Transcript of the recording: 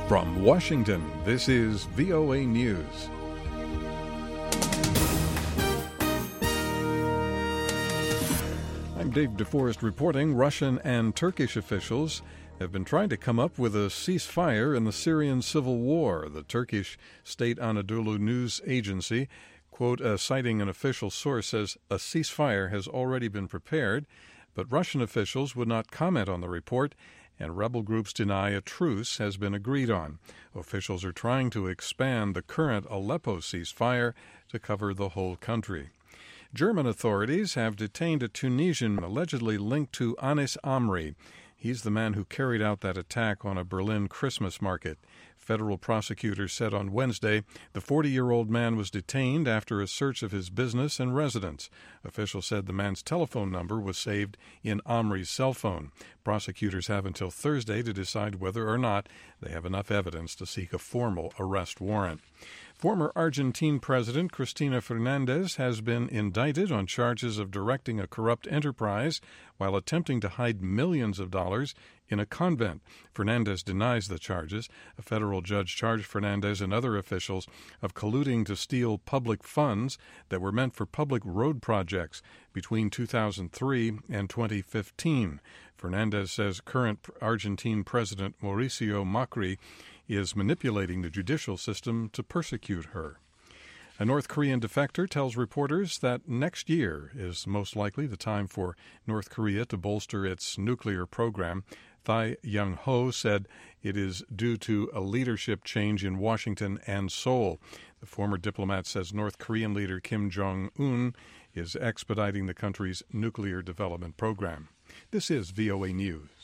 From Washington, this is VOA News. I'm Dave DeForest reporting. Russian and Turkish officials have been trying to come up with a ceasefire in the Syrian civil war. The Turkish State Anadolu News Agency, quote, citing an official source, says a ceasefire has already been prepared, but Russian officials would not comment on the report, and rebel groups deny a truce has been agreed on. Officials are trying to expand the current Aleppo ceasefire to cover the whole country. German authorities have detained a Tunisian allegedly linked to Anis Amri. He's the man who carried out that attack on a Berlin Christmas market. Federal prosecutors said on Wednesday the 40-year-old man was detained after a search of his business and residence. Officials said the man's telephone number was saved in Amri's cell phone. Prosecutors have until Thursday to decide whether or not they have enough evidence to seek a formal arrest warrant. Former Argentine President Cristina Fernandez has been indicted on charges of directing a corrupt enterprise while attempting to hide millions of dollars in a convent. Fernandez denies the charges. A federal judge charged Fernandez and other officials of colluding to steal public funds that were meant for public road projects between 2003 and 2015. Fernandez says current Argentine President Mauricio Macri is manipulating the judicial system to persecute her. A North Korean defector tells reporters that next year is most likely the time for North Korea to bolster its nuclear program. Thai Young-ho said it is due to a leadership change in Washington and Seoul. The former diplomat says North Korean leader Kim Jong-un is expediting the country's nuclear development program. This is VOA News.